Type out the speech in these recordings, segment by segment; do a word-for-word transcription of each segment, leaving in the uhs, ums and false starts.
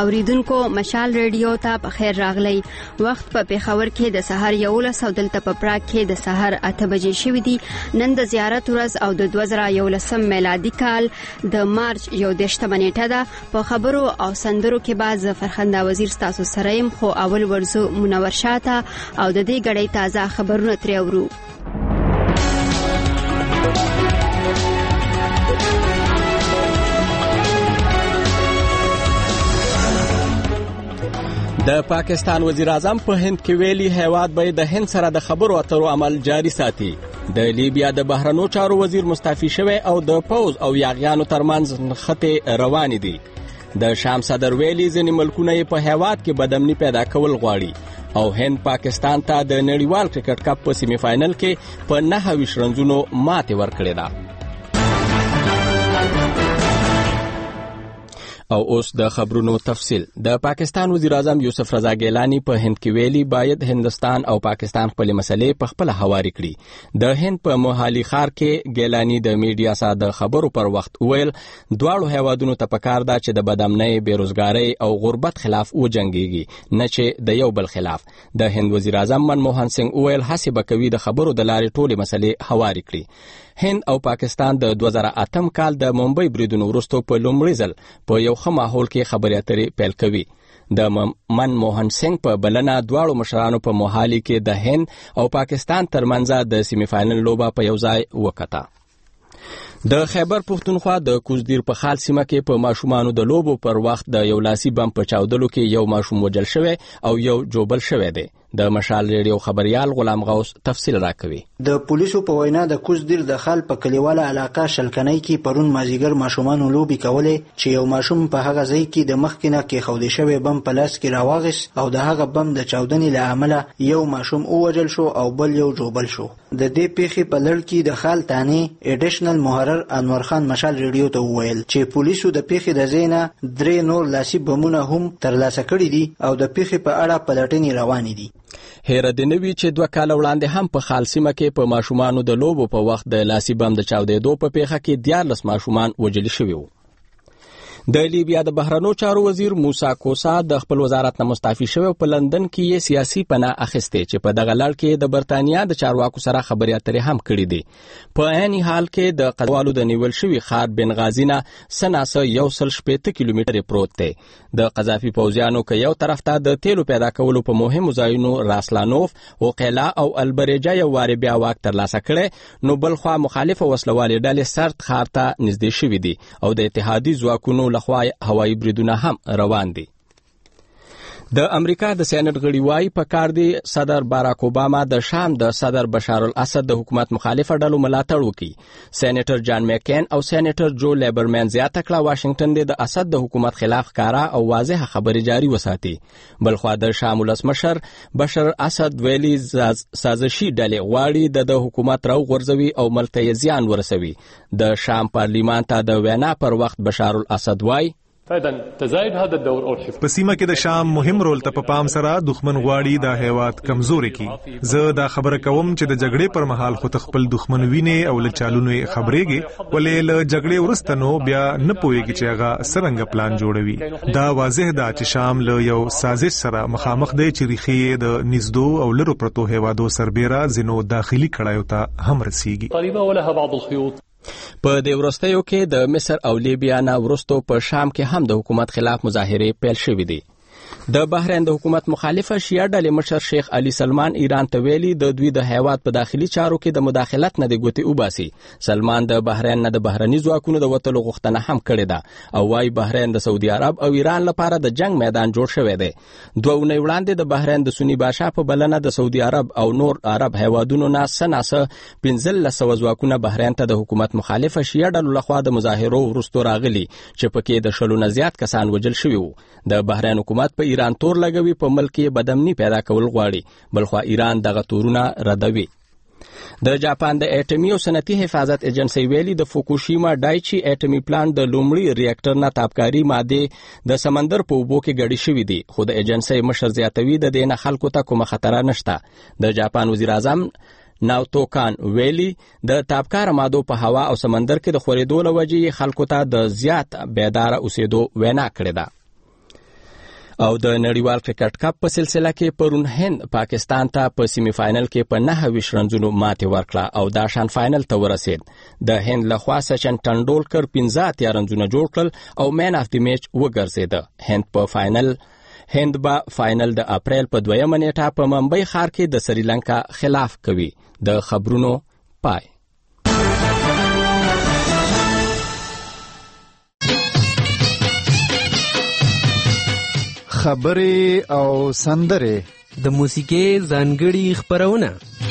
اوریدونکو مشال ریډیو ته په خیر راغلی. وخت په پیښور کې د سحر یولس او دلته په پراګ کې د سحر اته بجې شوې دي. نن د زیارت ورځ او د دوه زره یولسم میلادي کال د مارچ یو دېرشمه نیټه ده. په خبرو او سندرو کې بعد فرخنده وزیر ستاسو سره يم، خو اول ورزو منور شاته او د دې غړې تازه خبرونه ترې اورو. د پاکستان وزیر اعظم په هند کې ویلي هیواد به د هند سره د خبرو اترو عمل جاري ساتي. د لیبیا د بهرنیو چارو وزیر مستعفي شوی او د پوز او یاغیانو ترمنځ نښتې روان دي. د شام صدر ویلي ځینې ملکونه په هیواد کې بدامني پیدا کول غواړي او هند پاکستان ته د نړیوال کرکټ کپ په سیمه فائنل کې په نهه ویشت رنزونو ماتې ورکړې ده. او اوس د خبرونو تفصیل. د پاکستان وزیر اعظم یوسف رضا ګیلانی په هند کې ویلي باید هندستان او پاکستان خپل مسلې په خپل هواري کړي. د هند په موهالي ښار کې ګیلانی د میډیا سره د خبرو پر وخت ویل دواړو هیوادونو ته پکار ده چې د بدامنۍ، بیروزګارۍ او غربت خلاف وجنګيږي، نه چې د یو بل خلاف. د هند وزیر اعظم منموهن سنگ ویل هڅه وکوي د خبرو د لارې ټولې مسلې هواري کړي. هند او پاکستان د دوه زره اتم کال د ممبئی بریدونو وروسته په لومړي ځل په یو ښه ماحول کې خبرې اترې پیل کوي. د منموهن سنگ په بلنه دواړو مشرانو په موهالي کې د هند او پاکستان ترمنځ د سیمه فائنل لوبه په یو ځای وکړه. د خیبر پښتونخوا د کوزدیر په خال سیمه کې په ماشومانو د لوبو پر وخت د یو لاسي بم په چاودلو کې یو ماشوم وژل شوی او یو جوبل شوی دی. د مشال ریډیو خبريال غلام غوث تفصیل راکوي. د پولیسو په وینا د کوزدیر د خال په کلیواله علاقه شلکنۍ کې پرون مازیګر ماشومانو لوبي کولې چې یو ماشوم په هغه ځای کې د مخکینه کې خودي شوی بم په لاس کې راواغس او د هغه بم د چاودنې له امله یو ماشوم اوجل شو او بل یو جوبل شو. د دې پیښې په لړ کې د خال تانی اډیشنل محرر انور خان مشال ریډیو ته وویل چې پولیسو د پیښې د زینا درې نور لاسي بمونه هم ترلاسه کړي دي او د پیښې په اړه پلټنې روانې دي. هیره د نوی چې دوه کال وړاندې هم په خال سیمه کې په ماشومانو د لوبو په وخت د لاسي بم د چاودېدو په پیښه کې دیارلس ماشومان وژل شوي وو. د لیبیا د بهرنیو چارو وزیر موسی کوسا د خپل وزارت نه مستعفي شوی په لندن کې یې سیاسي پناه اخیسته چې په دغه لړ کې د برتانیا د چارواکو سره خبرې اترې هم کړې دي. په عین حال کې د قزوالو د نیول شوی ښار بنغازی نه سناسه یو سل شپېته کیلومتره پروت دی. د قذافي پوځیانو کې یو طرف ته د تیلو پیدا کولو په مهمو ځایونو راسلانوف او قیلا او البریجا یو واري بیا واک ترلاسه کړي، نو بل خوا مخالفه وسلوالې ډلې سرت ښار ته نږدې شوې دي او د اتحادي ځواکونو لخوا هوایي بریدونه هم روان دي. د امریکا د سېنات غړي وايي په کار دی صدر باراک اوباما د شام د صدر بشار الاسد د حکومت مخالفه ډلو ملاتړ وکړي. سېنیټر جان میکین او سېنیټر جو لیبرمن زیاته کړه واشنگټن د اسد د حکومت خلاف کارا او واضح خبري جاري وساتي. بلخوا د شام ولسمشر بشار اسد ویلي سازشي ډلې غواړي د حکومت راو غورځوي او ملته زیان ورسوي. د شام پارلیمان ته د وینا پر وخت بشار الاسد وايي په سیمه کې د شام مهم رول ته په پام سره دښمن غواړي دا هیواد کمزوري کی. زه دا خبره کوم چې د جګړې پر مهال خو خپل دښمن ویني او له چالونو خبرېږي، ولې له جګړې وروسته نو بیا نه پوهیږي چې هغه څنګه پلان جوړوي. دا واضح ده چې شام له یو سازش سره مخامخ دی چې ریښې د نږدې او لرو پرتو هیوادو سربېره ځینو داخلي کړایو ته هم رسیږي. په دې وروستیو کې د مصر او لیبیا نه وروسته په شام کې هم د حکومت خلاف مظاهرې پیل شوې دي. د بحرین د حکومت مخالفه شیعه ډلې مشر شیخ علي سلمان ایران ته ویلي د دوی د هیواد په داخلي چارو کې د مداخلت نه د ګوتې وباسي. سلمان د بحرین نه د بهرني ځواکونو د وټلو غوښتنه هم کړې ده او وايي بحرین د سعودي عرب او ایران لپاره د جنگ میدان جوړ شوی دی. دوه اونۍ وړاندې د بحرین د سنی بادشاه په بلنه د سعودي عرب او نور عرب هیوادونو نه سناسه پنځلس سوه ځواکونه بحرین ته د حکومت مخالفه شیعه ډلو لخوا د مظاهرو وروسته راغلي چې پکې د شلو نه زیات کسان وژل شوي وو. د بحرین حکومت په ایران تور لګوي په ملک کې بدامني پیدا کول غواړي، بلخوا ایران دغه تورونه ردوي. د جاپان د اټومي او صنعتي حفاظت ایجنسی ویلي د فوکوشیما ډایچی اټومي پلانټ د لومړي ریاکټر نه تابکاری ماده د سمندر په اوبو کې ګډي شوې دي، خو د ایجنسی مشر زیاتوي د دې نه خلکو ته کومه خطر نشته. د جاپان وزیر اعظم ناوتو کان ویلي د تابکار مادو په هوا او سمندر کې د خورېدو لوجې خلکو ته د زیات بیدار اوسېدو وینا کړې ده. او د نړیوال کرکټ کپ په سلسله کې پرون هند پاکستان ته په سیمی فائنل کې په نهه ویشت رنزونو ماتې ورکړه او دا شان فائنل ته ورسید. د هند لخوا سچن ټنډولکر پنځه اتیا رنزونه جوړ کړل او مین اف دی میچ وګرځید. هند په فائنل هند به فائنل د اپریل په دویمه نیټه په ممبئی ښار کې د سریلانکا خلاف کوي. د خبرونو پای. خبرې او سندرې د موسیقۍ ځانګړي خبرونه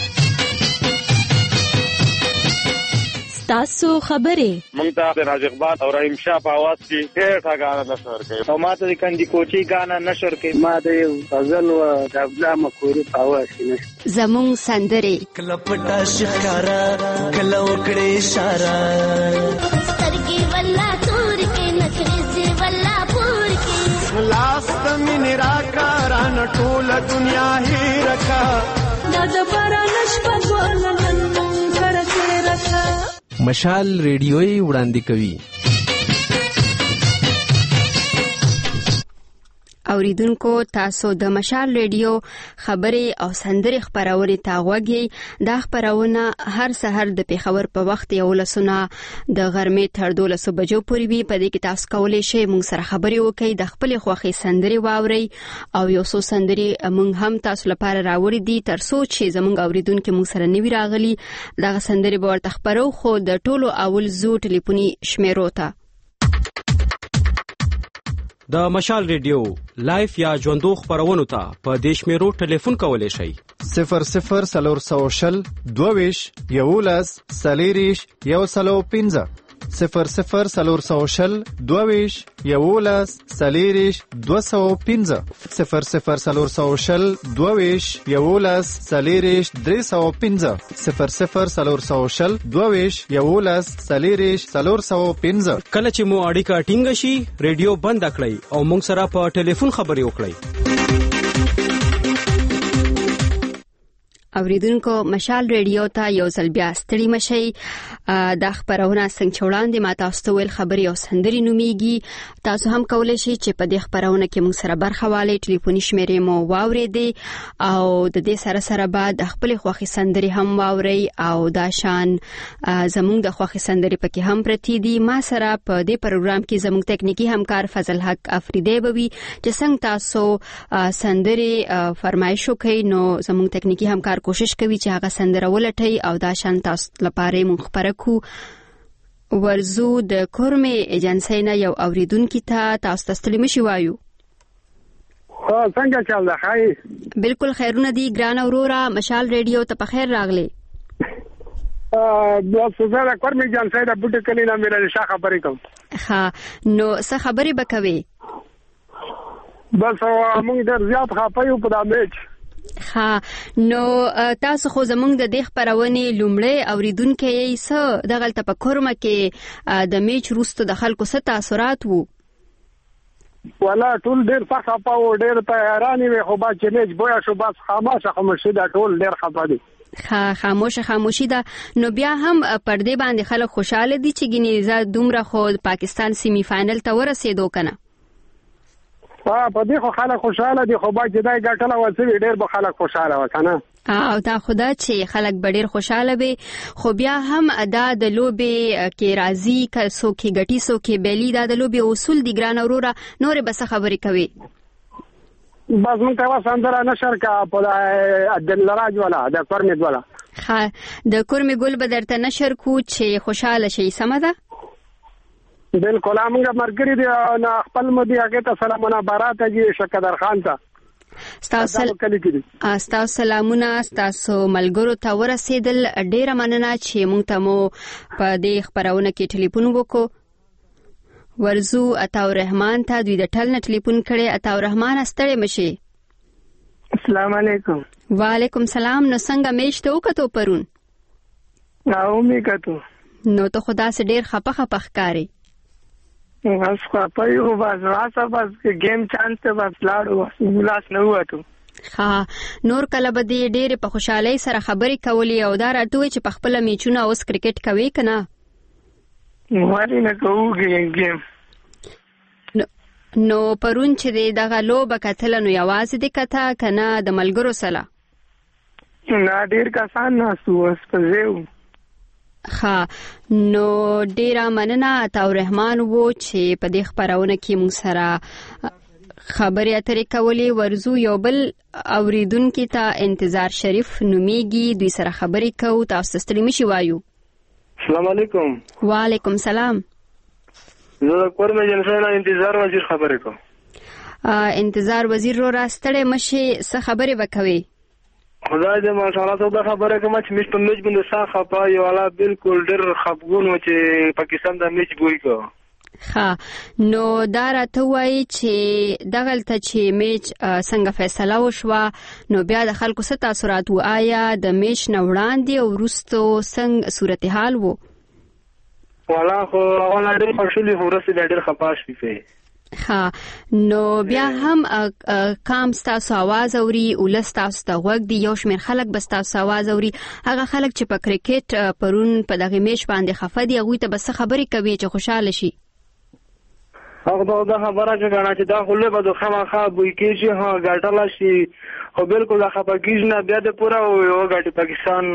تاسو خبرې مونږ ته د راج اقبال او رحیم شاه په आवाज کې ډېر غانا نشر کوي او ماته د کندي کوچي غانا نشر کوي. ما د غزل او د ابلا مخوري په आवाज کې نشر زمون سندرې کله پټا شکارا کله وکړې اشاره سترګې ولا تور کې نخرې ولا پور کې لاس تمن راکاران ټول دنیا هی رکھا د بارانش په ګولنن کرکې رکھا. مشال ریډیوي وړاندې کوي. اوریدونکو تاسو د مشال ریډیو خبرې او سندرې خبرونه تا غوږی. دا خبرونه هر سحر د پیښور په وخت یو لسونه د غرمې تر دولسو بجو پورې وي. په دې کې تاسو کولای شئ مونږ سره خبرې وکړئ، د خپل خوښي سندرې واورئ او یو څو سندرې مونږ هم تاسو لپاره راوړې دي تر څو چې زموږ اوریدونکو مونږ سره نوي راغلي. دا سندرې به ورته خبرو خو د ټولو اول زو ټلیفوني شمیرو ته د مشال ریډیو لایف یا ژوندو خبرونو ته په دیش میرو ټلیفون کولای شئ صفر صفر سلور سو شل دوویش یولس سلیریش یو سلو پینزه صفر صفر سلور سو شل دوویش یولس سلیریش دو سو پینزه صفر صفر سلور سو شل دوویش یولس سلیریش دری سو پینزه صفر صفر سلور سو شل دوویش یولس سلیریش سلور سو پینزه. کله چې مو اړیکه ټینګ شي ریډیو بند کړئ او موږ سره په ټلیفون خبرې وکړئ. اوریدونکو مشال ریډیو ته یو ځل بیا ستړي مشئ. دا خبرونه څنګه چوړاندې ما تاسو ته ویل خبري او سندري نوميږي. تاسو هم کولای شئ چې په دې خبرونه کې موږ سره برخه والي. ټلیفوني شمیرې مو واورېدې او د دې سره سره بعد خپل خوخي سندري هم واوري او دا شان زموږ د خوخي سندري پکې هم پرتی دي. ما سره په دې پروګرام کې زموږ تکنیکی همکار فضل حق افریدی بوي چې څنګه تاسو سندري فرمایشو کوي نو زموږ تکنیکی همکار کوشش کوي چې هغه سندره ولټي او دا شان تاسو لپاره مونږ خبره کو. ورزو د کورمې ایجنسی نه یو اوریدونکو ته تاسو ستړي مشي وایو. ها څنګه چل ده؟ خای بالکل خیرونه دي ګران اورورا مشال ریډیو ته په خیر راغلي. ا د سوزره کورمې ایجنسی د بوټ کلی نه مې له شاخه خبرې کوم. ها نو څه خبرې بکوي؟ بس موږ در زیات خپایو په دا میچ. ها نو تاسو خو زمونږ د دې خبرونه لومړی اوریدونکو یې څه دغه تفکرمه کې د میچ وروسته د خلکو څه تاثیرات وو؟ ولا ټول ډېر ښه پاو ډېر تیارانی وي خو با چې میچ بویا شو بس خاموشه خاموشي دا ټول ډېر خپه دي. ها خاموشه خاموشي دا نو بیا هم پردې باندې خلک خوشاله دي چې ګینې زه دومره خو پاکستان سیمی فائنل ته ورسېدو کنه. ها په دې خو خلک خوشاله دي خو با چې دا ګټله وځي ډېر به خلک خوشاله وکنه. او دا خدا چې خلک ډېر خوشاله وي خو بیا هم ادا د لوبي کې راضي کسو کې ګټي سو کې بیلی دا د لوبي اصول دي ګران اورورا نور به څه خبرې کوي. بس موږ ته سندره نشر کا په د لراج ولا د کورمې ولا ها د کورمې ګل به درته نشر کو چې خوشاله شي سم ده. بالکل موږ مرګري دي نه خپل مدي هغه ته سلامونه بارات جي شکدر خان ته تاسو تاسو سلامونه تاسو ملګرو ته ورسېدل. ډېر مننه چې موږ ته مو په دې خبرونه کې ټلیفون وکړو. ورزو عطا الرحمن ته دوی د ټل نه ټلیفون کړي. عطا الرحمن ستړي مشي. السلام علیکم. وعلیکم سلام. نو څنګه میچ ته وکړو پرون؟ او می کتو نو ته خدا سره ډېر خپه خپه ښکاري. بس خپه یو بس واسه بس گیم چانس ته بس لاړو ولاس نه وته. ها نور کله به دې ډېر په خوشحالي سره خبرې کولې او دا راټوي چې په خپل میچونه اوس کرکټ کوي کنه؟ واري نه کوو گیم. نو پرون چې د دغه لوبه کتله نو یوازې د کته کنه د ملګرو سره؟ نه ډیر کسان ناسو اوس په ځو. ښه نو ډیره مننه عطا الرحمن وو چې په دې خپرونه کې موږ سره خبرې اترې کولې. ورزو یو بل اوریدونکي ته انتظار شریف نومیږي، دوی سره خبرې کوو، تاسو ستړي مشئ وایو. السلام علیکم. وعلیکم سلام. زه د کور مې جنسانه انتظار وزیر خبرې کوم. انتظار وزیر رو را ستړي مشئ، څه خبرې وکوي؟ خدای دې ماشاءالله ته دا خبره کوم چې میچ په میچ باندې سا خپا یو والا بالکل ډېر خفګون و چې پاکستان د میچ بوی کو. ښه نو دا راته وایي چې دغلته چې میچ څنګه فیصله وشوه نو بیا د خلکو څه تاثرات و؟ آیا د میچ نه وړاندې او وروستو څنګه صورتحال و؟ والا خو اوله ډېر خوشحالي خو وروسته بیا ډېر خفه شوې. ښه نو بیا هم کام ستاسو آواز اوري، ولس تاسو ته غوږ دی، یو شمېر خلک به ستاسو آواز اوري. هغه خلک چې په کرکټ پرون په دغه میچ باندې خفه دي هغوی ته به څه خبرې کوي چې خوشحاله شي؟ هغه دا خبره چې کنه چې دا خو له بده خامخا بوی کېږي، ها ګټلا شي خو بالکل دا خبره کېږي نه، بیا د پورا یو ګټي پاکستان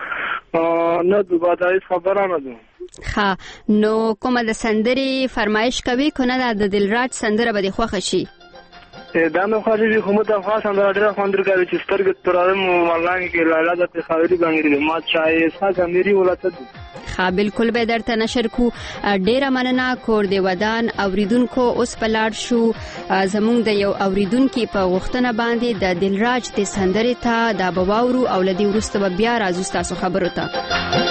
نه دوه دا خبره نه ده. ښه نو کومه د سندرې فرمایش کوي که نه د دلراج سندره به دې خوښه شي؟ دا مې خوښه شي خو مو ته خوا سندره ډېره خوند درکوي چې سترګې تورارم ملانګې کې لاله د پېښوري بنګړي ما چای سا ګمیري ولته دي. ښه بالکل به درته نشر کو. ډیره مننه کور دی ودان اوریدونکو. اوس په لاړ شو زموږ د یو اوریدونکي په غوښتنه باندې د دلراج د سندرې ته دا به واورو او له دې وروسته به بیا راځو ستاسو خبرو ته.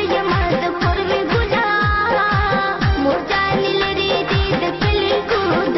Good.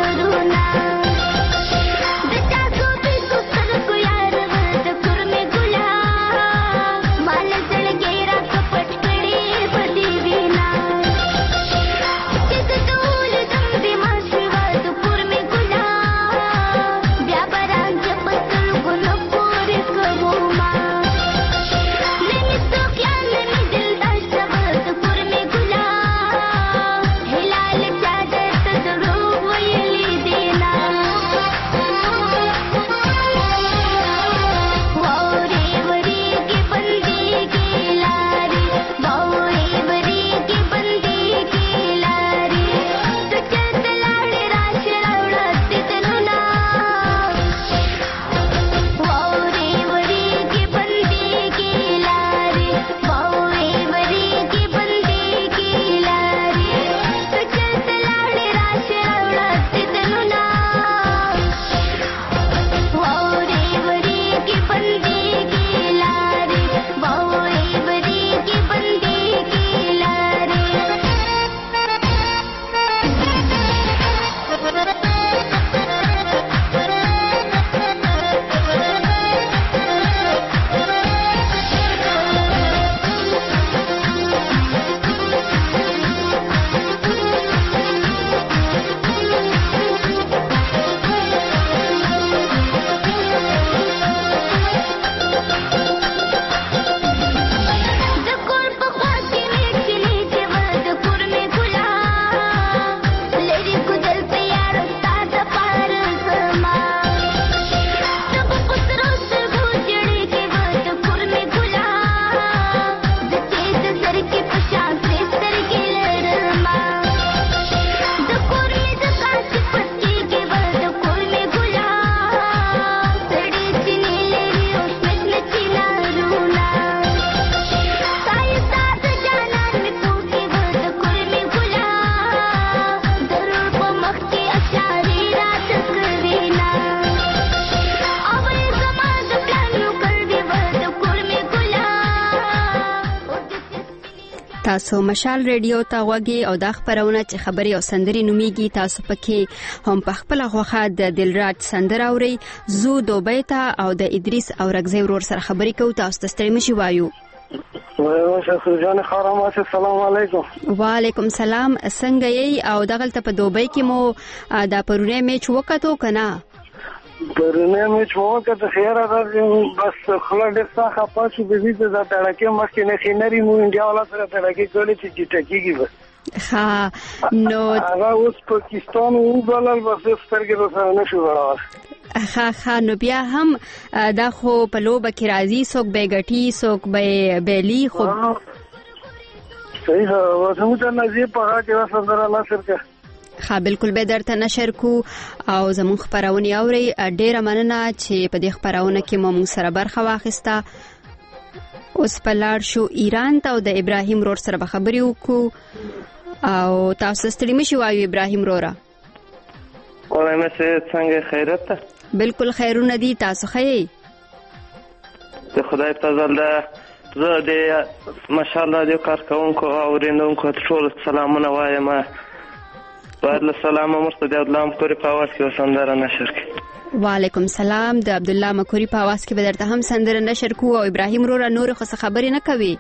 تاسو مشال ریډیو ته غوږی او د خبرونه چې خبري او سندري نوميږي تاسو پکې هم په خپل غوخه د دلراج سندر اوري زو دوبۍ ته او د ادریس او رغزي ورور سره خبري کوي تاسو ته ستړي مشي وایو. وایو جان خرامات السلام علیکم. وعلیکم سلام. څنګه یې او دغلت په دوبۍ کې مو دا پرونه میچ وکړو کنه؟ پرونه میچ وکړو خیره راځم بس خلک ډېر ښه پاتې دي چې دا تړکه مخکې نه خینري مو انډیا ولا سره تړکه کولی چې چټکیږي بس. ها نو هغه اوس پاکستان او بلل بس سترګې سره نشو وړاندې. ها ها نو بیا هم دا خو په لوبه کې راځي څوک به ګټي څوک به بیلی خو صحیح وسمو ته نزی په هغه کې وسندره نشر کې. ها بالکل به درته نشر کو او زموږ خبرونه اوري. ډیره مننه چې په دې خبرونه کې مو موږ سره برخه واخیسته. اوس په لار شو ایران ته او د ابراهیم رور سره خبرې وکړو او تاسو ستړي مشي وایو ابراهیم رورا. وای مې څنګه خیرت ته؟ بالکل خیرونه دي تاسو خی؟ د خدای په فضل ده زه د ماشاءالله د کارکونکو او رینونکو ټول سلامونه وایم. بعد له سلام مرسته د عبدالله مکوري په आवाज کې وسندره نشر کړي. وعلیکم سلام. د عبدالله مکوري په आवाज کې به درته هم سندره نشر کو او ابراهیم رورا نور خو خبرې نه کوي.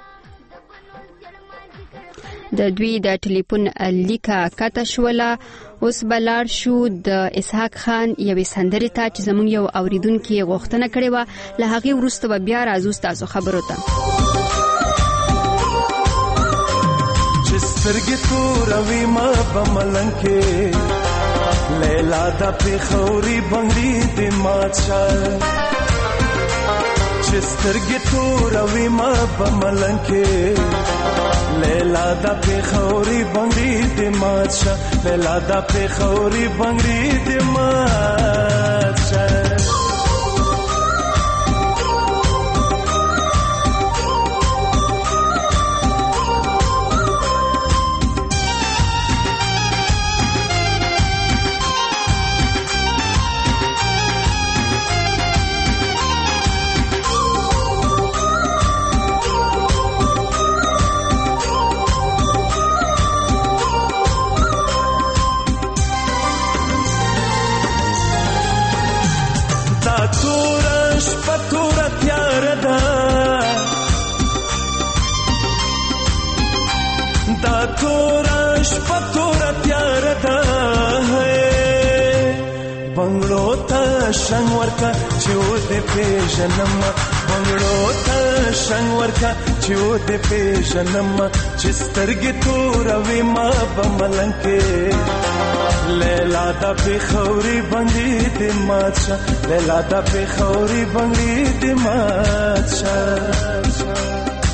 د دوی د ټلیفون لیکه کته شوله. اوس بلار شو د اسحاق خان یوې سندرې ته چې زموږ یو اوریدونکي غوښتنه کړې وه. له هغې وروسته به بیا راځو ستاسو خبرو ته. چې سترګې توروي ما په ملنګ کې لیلا دا پېښوري بنګړي دې مات شه. چې سترګې توروي ما په ملنګ کې لیلا دا پېښوري بنګړي دې مات شه. لیلا دا پېښوري بنګړي دې مات شه. تورش پتور تیار دا ہے بنگلو تا شنور کا چود پہ جنم. بنگلو تا شنور کا چود پہ جنم. چسترگ توروی ما بملنگ کے لیلا دا پېښوري بنګړي دې مات شه. لیلا دا پېښوري بنګړي دې مات شه.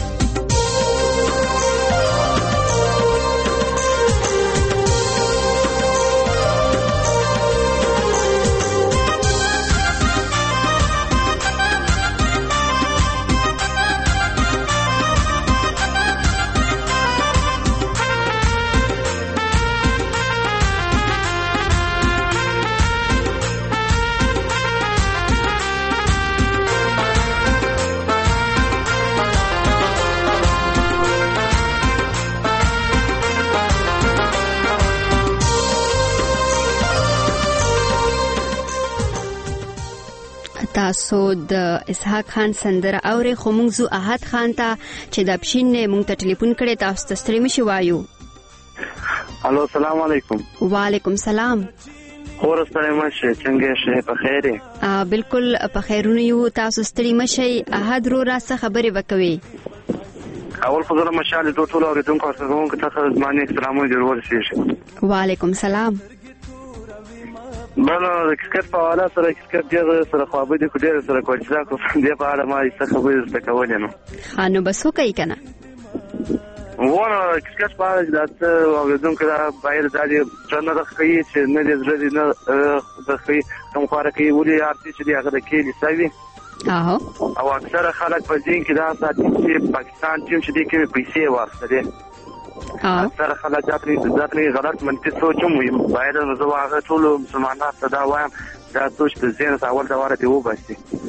تاسو د اسحاق خان سندره اوري خو موږ زو احد خان ته چې د پښین نه موږ ته ټلیفون کړي تاسو ته ستړي مشي وایو. الو السلام علیکم. وعلیکم سلام. خور ستړي مشه څنګه شه په خیر یې؟ بالکل په خیرونه یو تاسو ستړي مشي. احد رو را څه خبرې وکوي؟ اول فضل مشال ټول اوریدونکو څخه څخه زمانه اسلامي ضرورت شي. وعلیکم سلام. بله د کرکټ په حواله سره کرکټ ډېر سره خوابه دي خو ډېر سره کوچ دا خو دې په اړه ما څه خبرې زده کولې نو ښه نو بس وکړئ که نه ونه کرکټ په اړه دا څه اورېدونکي دا باید دا دې څه نه راښیي چې نه دې زړه دې نه راښیي کوم خواره کوي ولې هر څه چې دی هغه د کیلي سوي او اکثره خلک په ذهن کې دا ساتي چې پاکستان ټیم چې دی کومې پیسې واخیسته دی اکثر خلک ځاتې غلط منفي سوچ هم وي باید زه هغه ټولو مسلمانانو ته دا وایم دا سوچ د ذهن ته اول دواره دې وباسي.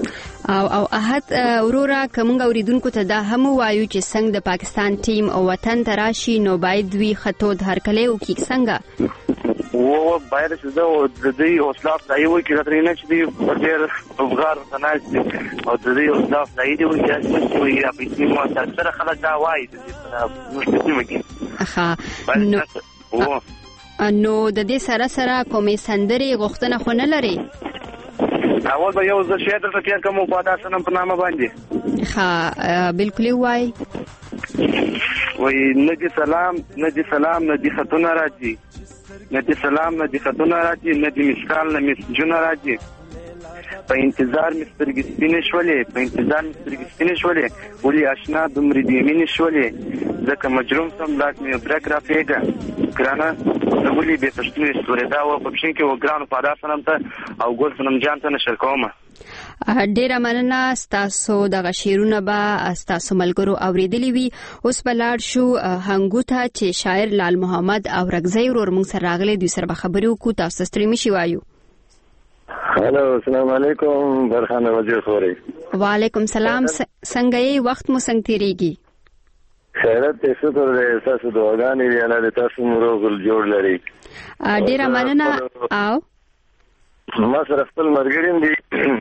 او او احد اورورا کومه اوریدونکو ته دا هم وایو چې څنګه د پاکستان ټیم او وطن تراشي نو باید وی خطو هرکله او کی څنګه و باید چې دا د دې حوصله افزایي وکړي چې ترېنه چې دی ډېر افغار تناسي او د دې حوصله افزایي دی چې وي یا په دې مو سره خلک دا وایي د دې مشکل کې ها نو نو د دې سره سره کومې سندري غوښتنه خو نه لري اول به یو ځل شهادت ورکړم کوم په تاسو نن په نامه باندې ها بالکل وای وای نجی سلام نجی سلام نجی خطونه راځي نجی سلام نجی خطونه راځي نجی مسکال نه مسجونه راځي په انتظار مسترګې سپینې شولې په انتظار مسترګې سپینې شولې ولي آشنا دومره دې مینې شولې ځکه مجروم سم لاک مې برک را پیګه ګرانه ولي به پښتنې سورې دا و په پښین کې و ګرانو په داسې نم ته او ګل سنم جان ته نشر کومه ډیره مننه تاسو د شعرونه به تاسو ملګرو اوریدلی وي اوس بلار شو هنګو ته چې شاعر لال محمد او رغزی ورور موږ سره راغلي دوی سره خبرو کو تاسو ستړي مشي وایو هلو السلام علیکم برخانه وزیر خوري وعلیکم سلام څنګه یې وخت مو څنګه تیریږي خیرت ته شکر دې تاسو دعاګانې دی نه تاسو مو ګل جوړ لري ډیره مننه او ما سره خپل مرګرین دي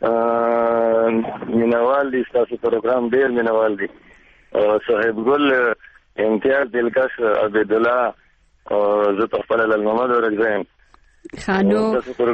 مینوال دي تاسو پروګرام ډیر مینوال دي صاحب ګل امتیاز دلکش عبد الله او زه خپل لال محمد ورغزم خانو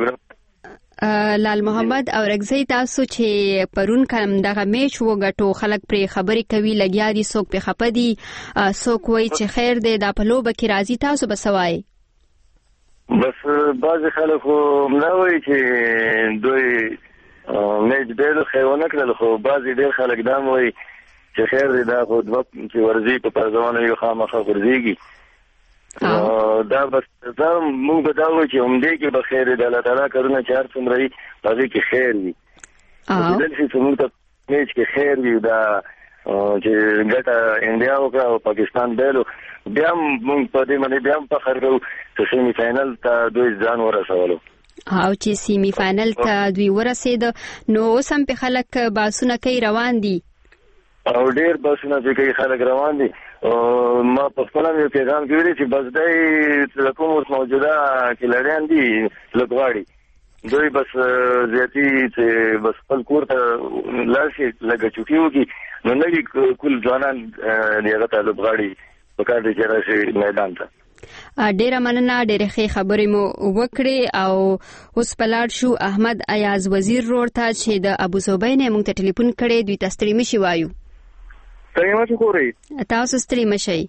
لال محمد او رغزی تاسو چې پرون کوم دغه میچ وګټو خلک پرې خبري کوي لګیا دي څوک په خپدي څوک وای چې خیر دی دا په لوبه کې راځي تاسو بسوای بس بعض خلک نو وای چې دوی میچ ډېر خیونه کړل خو بعض ډېر خلک دا وای چې خیر دی دا خو د وخت چې ورزي په پرځونه یو خامخا ورزيږي دا بس دا موږ به دا وایو چې همدې کې به خیر دی الله تعالی کارونه چې هر څومره وي هغې کې خیر وي دلته چې موږ ته میچ کې خیر وي دا چې ګټه انډیا وکړه او پاکستان بیلو بیا موږ په دې باندې بیا هم فخر کوو چې سیمي فاینل ته دوی ځان ورسولو او چې سیمي فاینل ته دوی ورسېد نو اوس هم په خلک باسونه کوي روان دي او ډېر باسونه چې کوي خلک روان دي ما په خپل یو پیغام کې ویلي چې بس دای کوم اوس موجوده کلریان دي لګواړي دوی بس زیاتی چې بس خپل کور ته لاشي لګه چوکي وکي نو نه کول ځوانان دغه ته لګواړي په کار دي چې راشي میدان ته ډیره مننه ډیره ښه خبرې مو وکړې او اوس پلاړ شو احمد ایاز وزیر روړ ته چې د ابو زبین موږ ته ټلیفون کړي دوی تاسو ستړي مشي وایو څنګه مو کوی تاسو ستړي مشي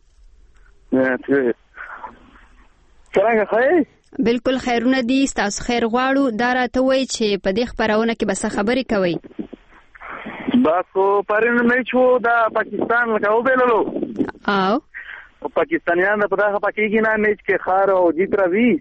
څنګه خیر بالکل خیرونه دي تاسو خیر غواړو دا راته وای چې په دې خبرونه کې بس خبرې کوي باسو پرین میچ وو دا پاکستان لکه وبللو او پاکستانیان په دغه پکې کې نه میچ کې خار او جیت راوي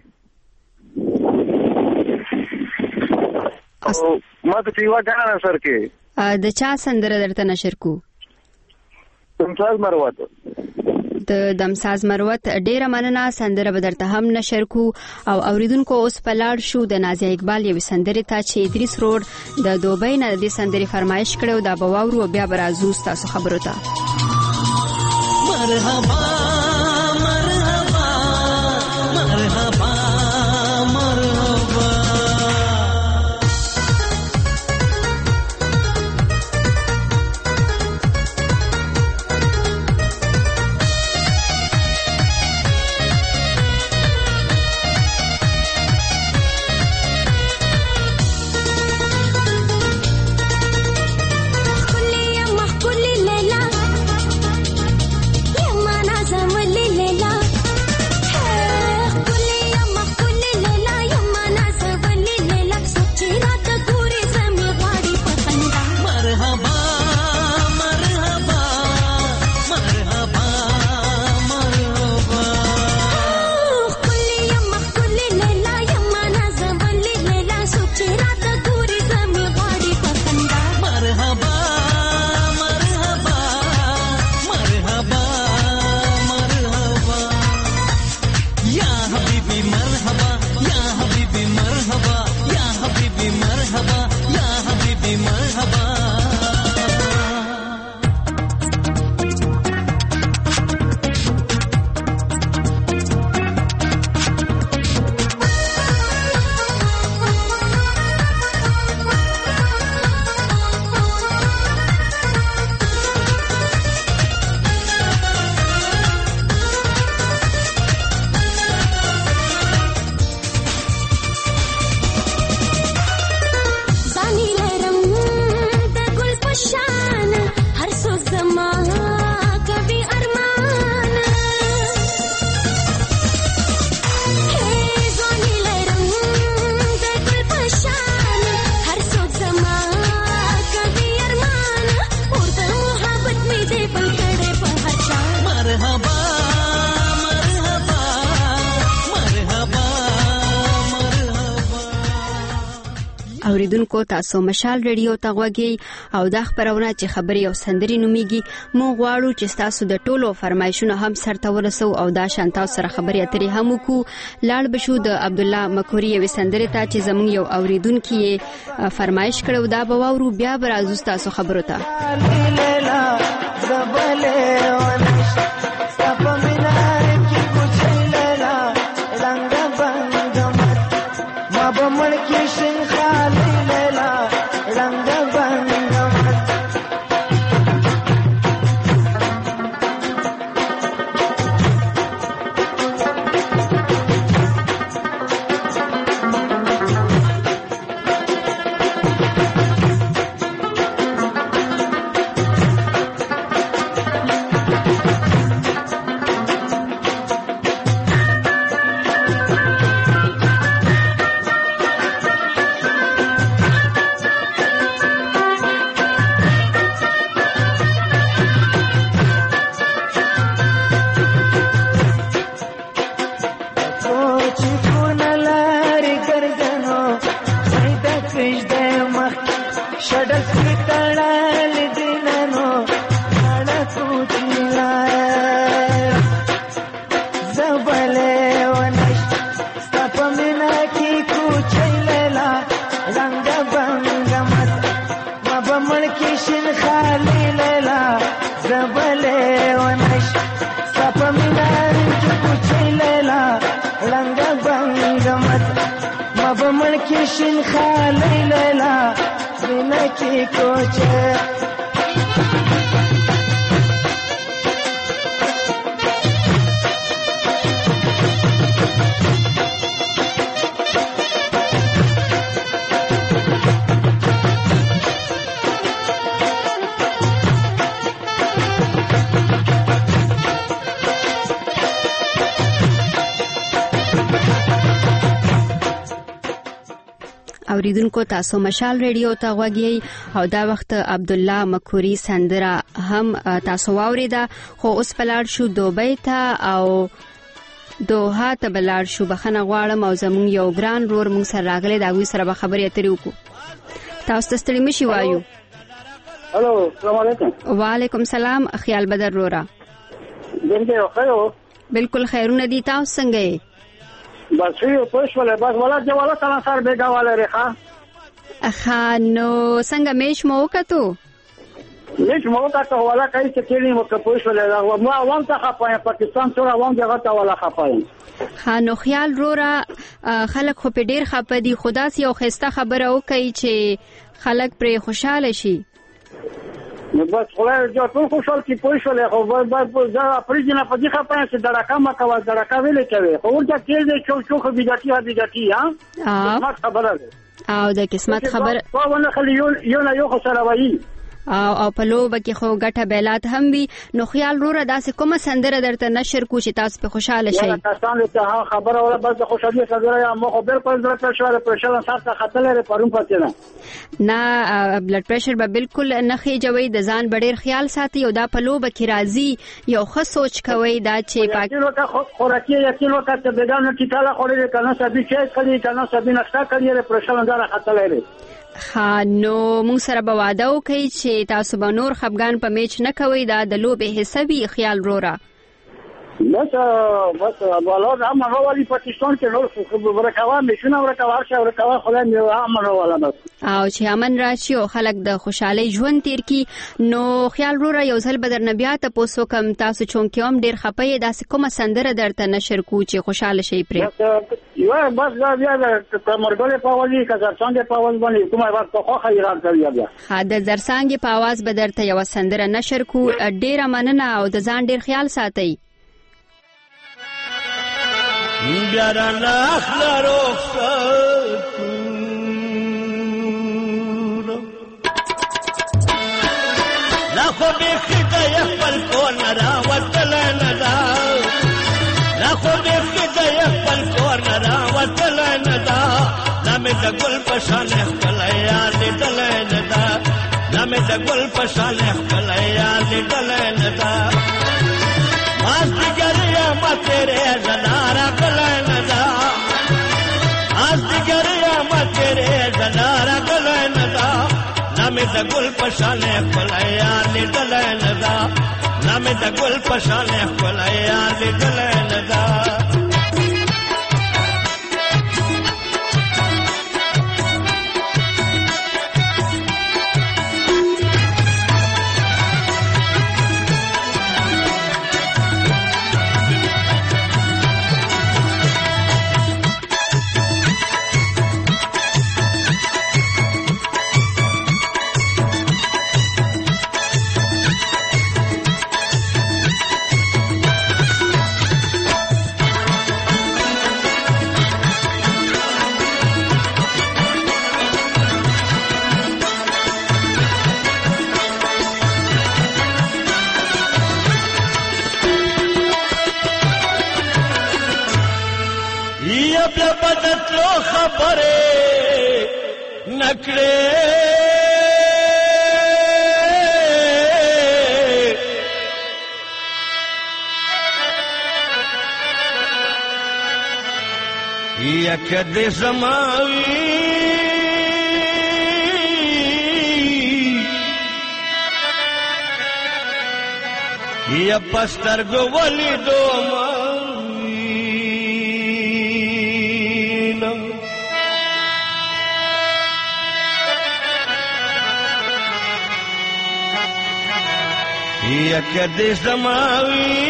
او ما ته یو غاڼه نشر کې د چا سندره درته نشر کو دمساز مروت د دمساز مروت ډیره مننه سندره به درته هم نشر کو او اوریدونکو اوس پلاړ شو د نازیه اقبال یو سندره ته چې ادریس روډ د دوبۍ نه د سندري فرمایش کړو دا بواورو بیا برازو تاسو خبرو ته مرحبا مرحبا مرحبا مرحبا اوریدونکو تاسو مشال ریډیو ته غوږی او د خبرونه چې خبري او سندري نوميږي مو غواړو چې تاسو د ټولو فرمایشونو هم سرته ورسو او دا شانتاو سره خبري اترې هم کو لاړ بشو د عبد الله مکوري وي سندري ته چې زمون یو اوریدونکو فرمایش کړو دا به وورو بیا به راځو تاسو خبرو ته اوریدونکو تاسو مشال ریډیو ته غوږی او دا وخت عبد الله مکوري سندره هم تاسو واوریدا خو اوس پلاړ شو دوبۍ ته او دوحه ته بلاړ شو بخنه غواړم او زمون یو ګران رور مون سره راغلی دا وی سره به خبرې اترې وکړو تاسو ستړي مشي وایو الو السلام علیکم وعلیکم سلام خیال بدر رورا دغه خیرو بالکل خیرونه دي تاسو څنګه یې بس یو پښ ولا بس ولا جواله تل سره بیګا والا ریخه اخا نو څنګه مېش مو وکړو مېش مو وکړو ولا کای چې کلی مو پښ ولا ما وان ته خپای پاکستان سره وان دغه ته ولا خپای خانو خیال رورا خلک خو په ډیر خپه دي خدا سي او خسته خبره وکي چې خلک پر خوشاله شي نو بس خلای جو ټول خوشاله کی پوه شو له خو بس دا پرېجنه په دې خبره چې دړکا ما کوا دړکا ویلې کوي خو ورته کېږي چې چو خو بيګاټي هدي ګټي ها قسمت خبره او د قسمت خبر په ونه خلی یو یو نه یو خو سره وایي او او په لوبه کې خو ګټه بیلات هم وي نو خیال روره داسې کومه سندره درته نشر کو چې تاسو په خوشاله شئ یا تاسو ته خبره ولا بس خوشالي سره یا مخ بالکل درته شوړه پرشل سره خطر لري پرون پاتې نه نه بلډ پريشر به بالکل نه خېجوي د ځان بډیر خیال ساتي او دا په لوبه کې راځي یو ښه سوچ کوي دا چې پاک نو کا خوراکي یقین وکړه چې بیگانه ټیټاله خوري کنه سبي چې کړي کنه سبي نشتا کړي پرشل دره خطر لري خانو مون سره به واده وکړي چې تاسو به نور خفګان په میچ نه کوي دا د لوبې حسابي خیال رورا بس بس والله هم راولي پاکستان کې نور خبره کاوه مشونه ورکاوه چې ورکاوه خلک یې هم راواله بس او چې امن راشي او خلک د خوشحالي ژوند تیر کی نو خیال رورا یو ځل بدر نبیات پوسو کم تاسو چونکې هم ډیر خپې داسې کومه سندره درته نشر کو چې خوشاله شي پرې یو بس دا بیا د مرګله په ولی کزر څنګه په ول باندې کومه وخت خو خیرات کوي بیا خاطر زرسانګي په आवाज بدرته یو سندره نشر کو ډیر مننه او د ځان ډیر خیال ساتي بیارا ناخلا رخصتورا لاخو بیخی دا یخبل کون را وطل ندا لاخو بیخی دا یخبل کون را وطل ندا نامی دا گل پشان اخبل ایالی دل ندا نامی دا گل پشان اخبل ایالی دل ندا آج دیگر یا ما تیرے زنارا کلائے ندا آج دیگر یا ما تیرے زنارا کلائے د ګل پشانه خپل یار لیدل نه دا لمه د ګل پشانه خپل یار لیدل نه دا خبره نکړې یا کده زماوي یا پستر گو ولی دوما یا کده زماوی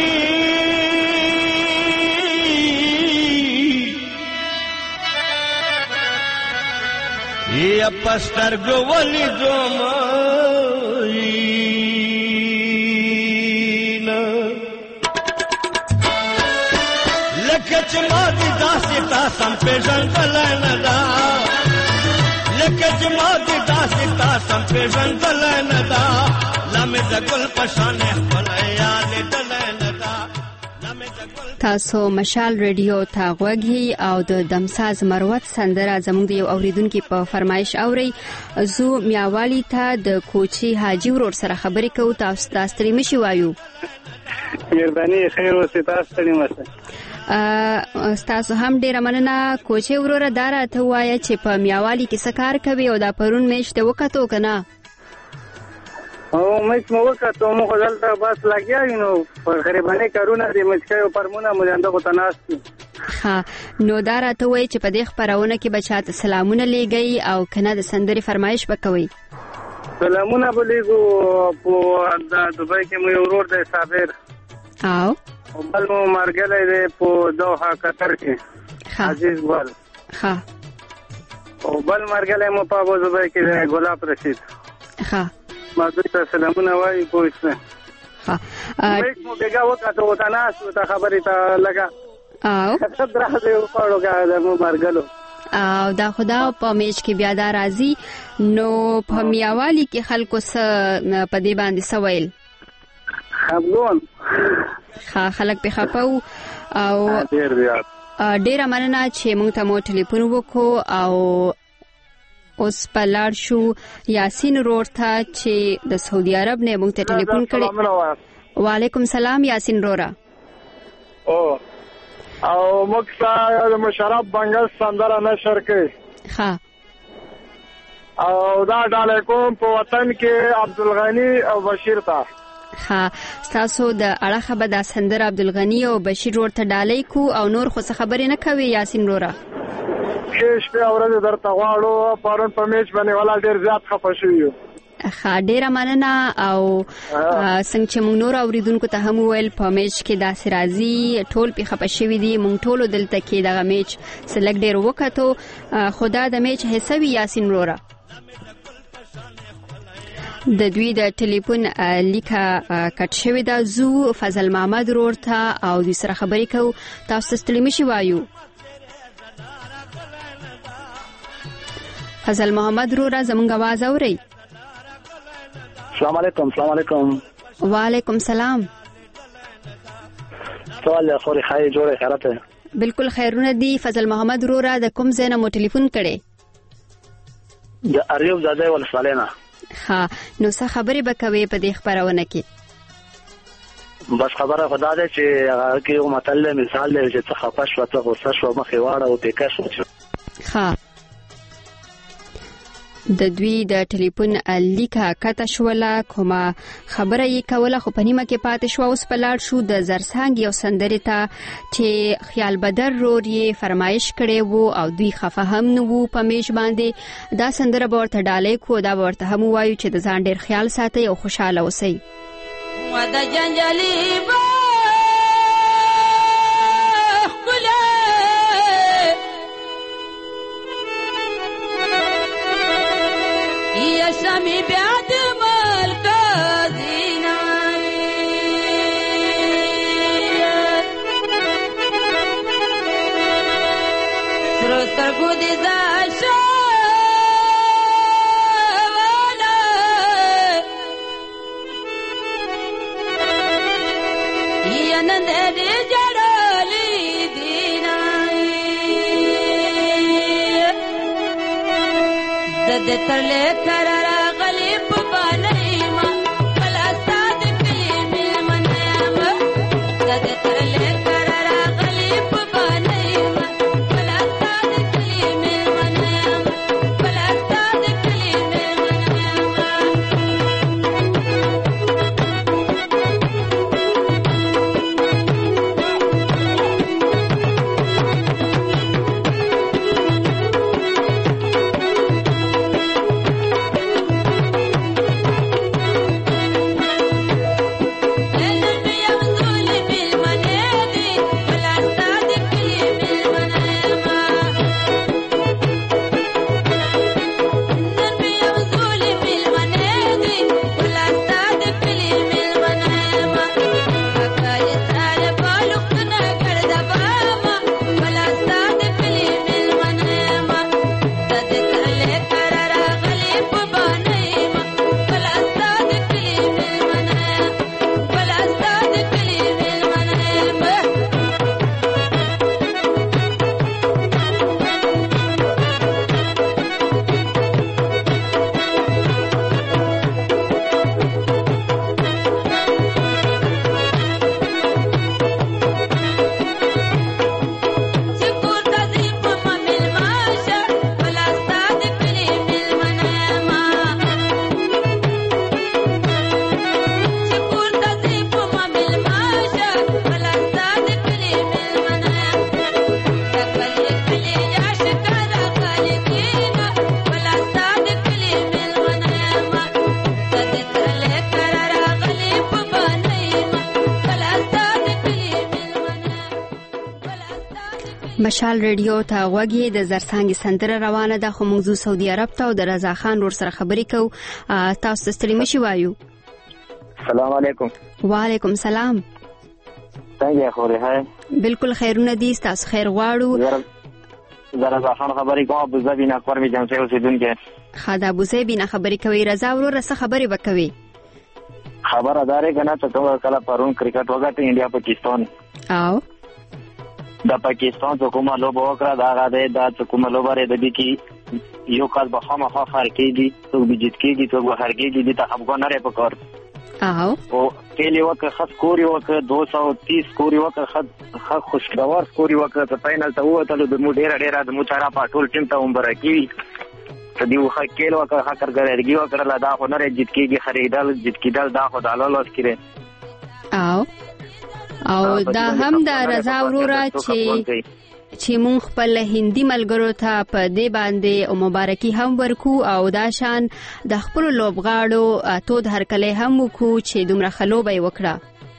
یا پستر گو ولی دومایینا لکه چې ما دې داسې تاسم پیژندلی نه ده لکه چې ما دې داسې تاسم پیژندلی نه ده تاسو مشال ریډیو ته غوږی او د دمساز مروت سندره زموږ د یو اوریدونکو په فرمایش اوري زو میاوالی ته د کوچی حاجی ورور سره خبرې کوو تاسو تاسو ترې مشي وایو مهرباني خیر اوسه تاسو ترې مشه تاسو هم ډیره مننه کوچی ورور دارا ته وایي چې په میاوالی کې څه کار کوي او دا پرون میشته وکړو کنه او مېڅ مو وکړو مو غلطه بس لګیا نو په غریبانه کارونه دې مچکه پرمونه مونږ په تناس ها نو دارا ته وایي چې په دې خبرونه کې بچات سلامونه لګي او کنه د سندري فرمایش وکوي سلامونه بلیګو په دبي کې مو ورور د صابر او بل مو مرګلې دې په دوحه قطر کې عزیز ګل ها او بل مرګلې مو په ابو ظبي کې ګلاب رشید ها ما دوی سلامونه وایي پوښتنه ها مېڅ مو دغه وکړو ته ناس ته خبرې ته لگا او څه درځي او پړوګه مو مرګلو او دا خدا په میچ کې بیا دا راځي نو په میاوالی کې خلکو سره په دې باندې سویل خپلون خا خلک په خپاو او ډیر زیات ډیر مننه چې موږ ته مو ټلیفون وکړو او اوس په لاړ شو یاسین رور ته چې د سعودي عرب نه موږ ته ټلیفون کړی وعلیکم سلام یاسین رورا او او موږ سره مشرف بنگل سندره نشر کړي ها او دا ډاله کوم په وطن کې عبدالغنی او بشیر ته ها تاسو د اړه به د سندره عبدالغنی او بشیر ورته ډالې کو او نور خو څه خبرې نه کوي یاسین رورا کېش په اورل درته غواړو پرون په میچ باندې ولا ډیر زیات خفه شوی ښه ډیره مننه او څنګه چې موږ نور اوریدونکو ته هم ویل په میچ کې داسې راځي ټول په خپه شوی دي موږ ټول دلته کې دغه میچ سلګ ډیر وکړو خدا د میچ حسابي یاسین رورا د دوی د ټلیفون لیکه کټ شوی دا زو فضل محمد رورته او د سره خبرې کو تاسو ستړي مشي وایو فضل محمد رورا زمونږ आवाज اوري السلام علیکم السلام علیکم وعلیکم سلام سوال خوري خای جوړه خیرت بالکل خیرونه دی فضل محمد رورا د کوم ځای نه مو ټلیفون کړي د اریوب زاده ول سالینا ها نو څه خبرې وکوي په دې خبرونه کې بس خبره خدا دې چې هغه کې یو متل مثال دی چې څه خپش وته غوسه شو مخې واړه او پېکا شو ها د دوی د ټلیفون لیکه کته شوله، کومه خبره یې کوله خو په نیمه کې پاتې شوه. اوس په لاړ شو د زرڅانګ یو سندرې ته چې خیال بدر رور یې فرمایش کړی وو او دوی خفه هم نه وو په میش باندې. دا سندره به ورته ډالۍ کو، دا به ورته هم ووایو چې د ځان ډېر خیال ساتئ او خوشحاله اوسئ. وده جنجالي با خلا يا سامي بعد مال كازينا سرستر قدي زاشا د ترلې کرارا غلیب بانایما کلا ساد کلمې منما د ترلې کرارا غلیب بانایما کلا ساد کلمې منما کلا ساد کلمې مشال ریډیو ته غوږی د زرڅانګ سندره روانه ده خو موږ سعودي عرب ته او د رضا خان ور سره خبرې کوو. تاسو ستړي مشي وایو. السلام علیکم. وعلیکم السلام. څنګه خوري هاي؟ بالکل خیرونه دي، تاسو خیر غواړو. زه رضا خان خبرې کوم، ابو ظبي نه کور می جمع اوسیدونکو. خدا ابو ظبي نه خبرې کوي. رضا ورور سره خبرې وکوي. خبر ادارې کنه ته کله پرون کرکټ وګټه انډیا پاکستان. او د پاکستان حکومت لوبه وکړه، دا غاده د حکومت لوبه لري د دې کې یو کال به خامخا خار کېږي، څوک به جیت کېږي، څوک به هار کېږي، د افغان لري په کار. او او کلی وکړه خاص کوري وکړه دو سو تیس کوري وکړه خاص خاص خوشگوار کوري وکړه په فائنل ته وته د مو ډیر ډیر د مو چارا په ټول ټیم ته عمر کوي ته دی وخه کېلو وکړه خاطر ګرځي وکړه لا دا خو نه جیت کېږي، خریدل جیت کېدل دا خو د الله لاس کړي. او او دا هم د رضا وروره چې چې مونږ خپل هندي ملګرو ته په دې باندې او مبارکي هم ورکو او دا شان د خپل لوبغاړو تود هرکلی هم وکړو چې دومره خلوبه وکړه.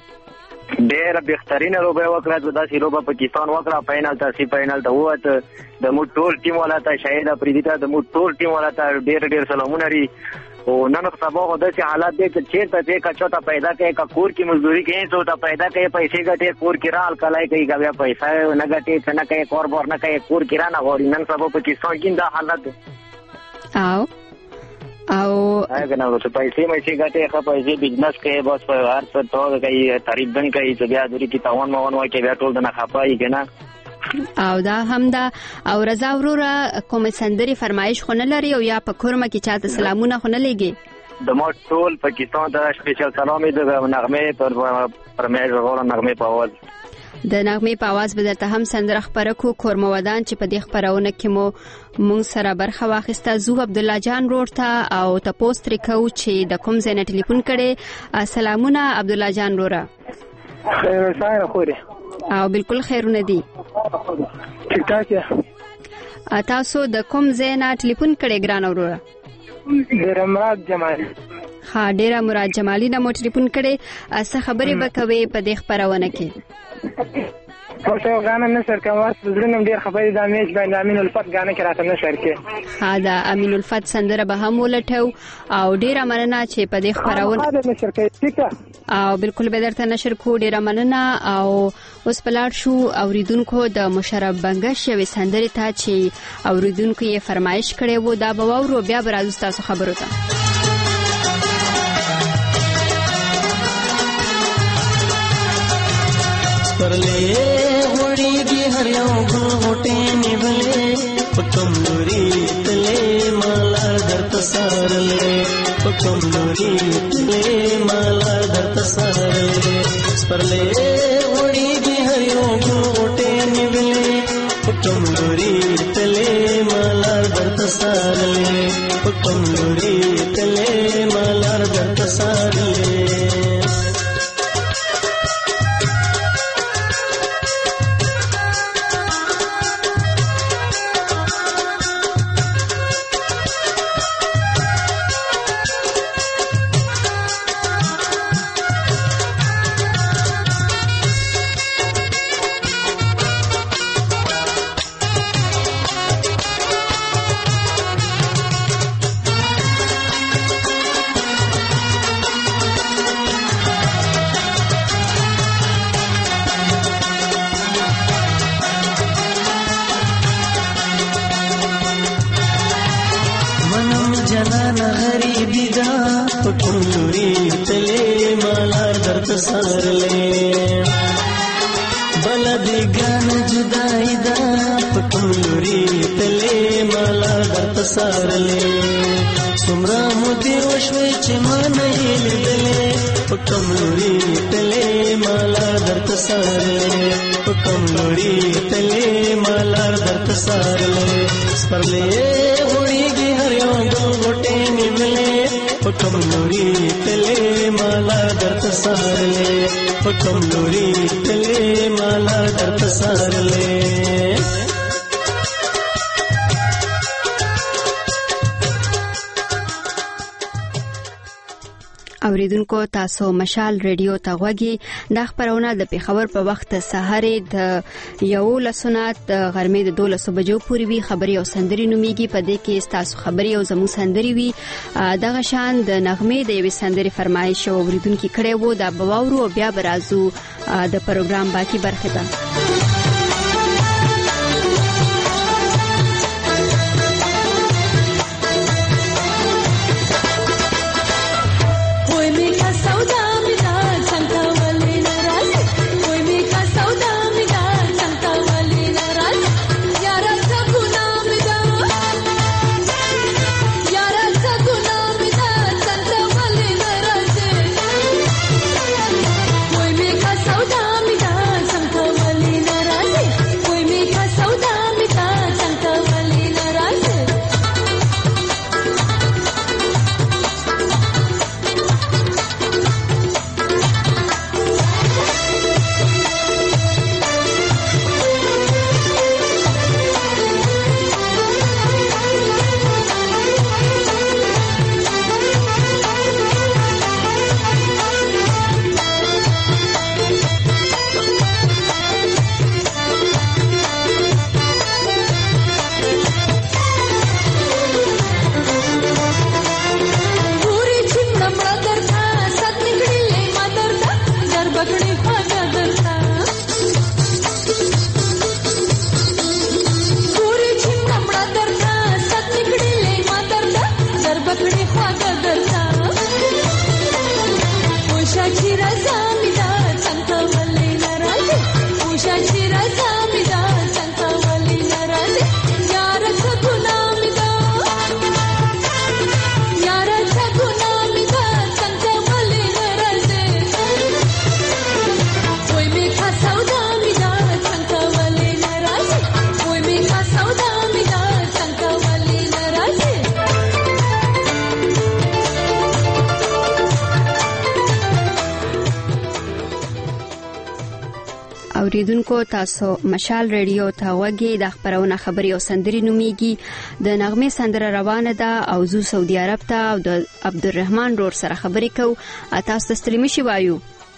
ډېر بهترینه لوبه وکړه، دا چې لوبه پاکستان وکړه، فائنل ته سی فائنل ته ووت، د مو ټول ټیم ولا ته شاهد افریدی ته د مو ټول ټیم ولا ته ډېر ډېر سلامونه لري. او نن سبا خو داسې حالات دي چې چیرته چې کچوتا پیدا کوي کا کور کې مزدوري کوي څو ته پیدا کوي پیسې ګټي کور کې رال کلای کوي کا بیا پیسې نه ګټي څنګه کوي کور بور نه کوي کور کې را نه غوړي. نن سبا پاکستان کې دا حالت دي. او او هغه نو څه پیسې مې چې ګټي ښه پیسې بزنس کوي بس په هر څه ته کوي تعریف بن کوي چې بیا دوی کې تاوان مون وای کې بیا ټول نه خپای کنه. او دا هم دا او رضا وروره کوم سندري فرمایش خو نه لري او یا په کورمه کې چاته سلامونه خو نه لګي؟ د ما ټول پاکستان ته سپیشل سلام د نغمه پر فرمایش غوړم نغمه په اول. د نغمې په आवाज به درته هم سندره خپره کو کورمه ودان چې په دې خپرونه کې مو مونږ سره برخه واخیسته. زو عبد الله جان روړته او تاسو ترې کو چې د کوم ځای نه ټلیفون کړي. سلامونه عبد الله جان روړه. خیر سایه خوري او بالکل خیرونه دي. ټیک ټاک یا تاسو د کوم ځای نه ټلیفون کړي ګران وروره؟ ډیر مراد جمالي. ها ډیر مراد جمالي نه مو ټلیفون کړي. څه خبرې وکوي په دې خبرونه کې؟ اوسه غانا نشر کوم زړونم ډیر خبرې د میچ باندې امین الفت غانا کې راته نشر کې. ها دا امین الفت سندره به هم ولټو او ډیر مننه چې په دې خبرونه نشر کوي. ٹھیک او بالکل به درته نشر کو. ډیر مننه. او اوس پلاړ شو اوریدونکو د مشرف بنگش یو سندره ته چې اوریدونکو یې فرمایش کړي وو دا به وورو بیا به راځو تاسو خبرو ته. پرلے وڑی دی ہر یو گھوٹے نیولے پکم لوری تلے مالا درت سارلے پکم لوری تلے مالا درت سارلے پرلے وڑی دی ہر یو گھوٹے نیولے پکم لوری تلے مالا درت سارلے پکم لوری تلے مالا درت سارلے سارلے بلدی گان جدائی دا پکملوری تلے مالا درت سارلے سمرا مودی وشوی چمانئی لدلے پکملوری تلے مالا درت سارلے پکملوری تلے مالا درت سارلے سپرلے ہوڑی گی ہر یو دو گوٹے نملے پکملوری تلے مالا درت سارلے پکملوری تلے مالا درت سارلے اوریدونکو تاسو مشال ریډیو ته غوږی. دا خبرونه د پیښور په وخت سهارې د یو لسنات د غرمې د دولسو بجو پورې وی خبري او سندري نوميږي. په دې کې تاسو خبري او زمو سندري وی دغه شان د نغمې د یوې سندري فرمایش او اوریدونکو کړي وو دا بواورو بیا برازو د پروګرام باقی برخه ده. اوریدونکو تاسو مشال ریډیو ته وګورئ. د خبرونه خبري او سندري نوميږي. د نغمه سندره روانه ده او زو سعودي عرب ته او د عبدالرحمن رور سره خبرې کوو. تاسو ستړي مشي وایو.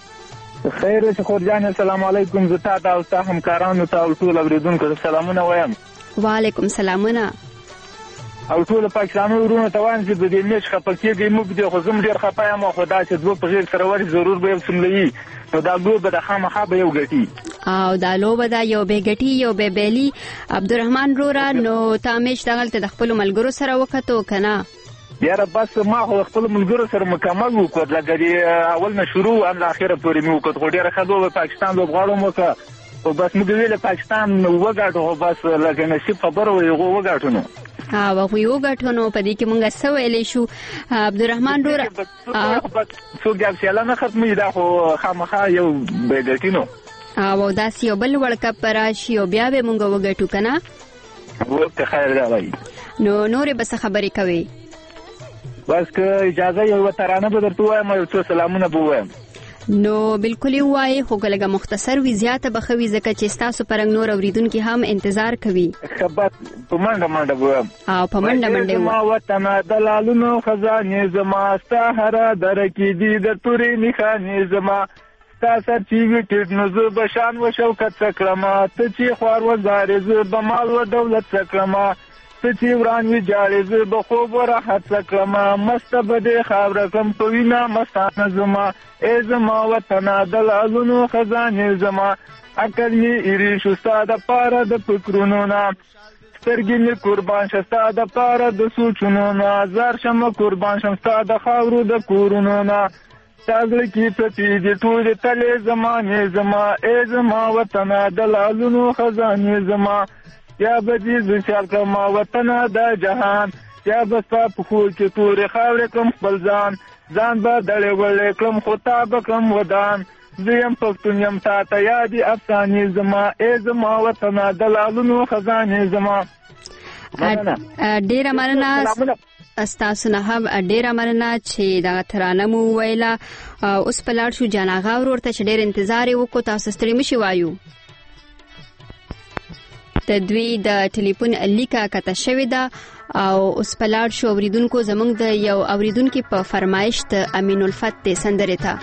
خیر شه خورجان، السلام علیکم. زه تا او تاسو همکارانو ته ټول اوریدونکو سلامونه وایم. وعلیکم سلامونه. او ټول پاکستاني ورونو ته وایم چې د دې میچ خپکیږي موږ د خزم ډیر خپایم او خدای چې دوه په غیر سره ور ضرور به سملي. نو دا لوبه د خامخا به یو ګټي او دا لوبه دا یو به ګټي یو به بیلی. عبدالرحمن رورا نو تامیش دغلت د خپل ملګرو سره وکړو کنه؟ یاره بس ما خو خپل ملګرو سره مکمل وکړ، لکه اول نه شروع ان اخره پورې مې وکړ. خو ډیره ښه لوبه پاکستان لوبغاړو وکړه او بس موږ ویل پاکستان وګاټو، بس لکه نصیب خبره وي غو وګاټو. نو ها وغوی وګټونو په دې کې مونږه سویلې شو. عبدالرحمن رور څو ګاب سیاله نه ختمې دا خو خامخا یو بیګټینو او داسې یو بل ورلد کپ راشي او بیا به مونږ وګټو کنه. وخت خیر دا وای. نو نورې بس خبرې کوي. بس که اجازه یو ترانه به درته وایم او څو سلامونه به وایم. نو بالکل وای خو لږه مختصر وی زیاته بخوي ځکه چې تاسو پرنګ نور اوریدونکو هم انتظار کوي. خبرت په منډه منډه وایم او په منډه منډه ما وطن دلالونو خزانه زما ستاره درکې دي د تورې نخانه زما تاسو چې ویټ نو زه بشان و شوکت څکړم ته چې خوار وزارې زه به مال و دولت څکړم ته چې وران وی جاړې زه به خوب راحت څکړم مست بده خاور کم په وینا مستانه زما ای زما وطن دلالونو خزانه زما عقل می ایری شو ستاده پاره د فکرونو نه سترګې می قربان شستا د پاره د سوچونو نه زار شم قربان شم ستاده خاورو د کورونو نه تازه کی پتی دې ټول تله زمانه زما ای زما وطن دلالونو خزانه زما یا بجی زشال کما وطن د جهان یا بستا په خو کې تور خاور کم خپل ځان ځان به دړې ولې کلم خطاب کم ودان زیم پښتون یم تا ته یادي افسانه زما ای زما وطن دلالونو خزانه زما. ډیره مننه استاسو نه هم ډیره مننه چې دا ترانه مو ویله. اوس په لاړ شو جاناغا ورته چې ډیر انتظار وکړو. تاسو ستړي مشي وایو. د دوی د ټلیفون لیکه کته شوې ده او اوس په لاړ شو اوریدونکو زمونږ د یو اوریدونکو په فرمایش د امین الفتح سندره ته.